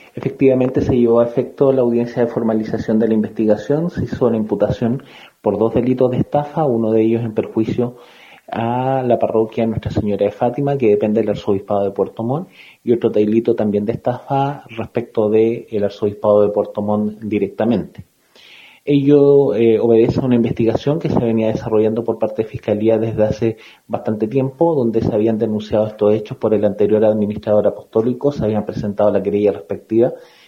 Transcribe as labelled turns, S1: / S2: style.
S1: Efectivamente se llevó a efecto la audiencia de formalización de la investigación, se hizo una imputación por dos delitos de estafa, uno de ellos en perjuicio a la parroquia Nuestra Señora de Fátima, que depende del arzobispado de Puerto Montt, y otro delito también de estafa respecto del arzobispado de Puerto Montt directamente. Ello obedece a una investigación que se venía desarrollando por parte de Fiscalía desde hace bastante tiempo, donde se habían denunciado estos hechos por el anterior administrador apostólico, se habían presentado la querella respectiva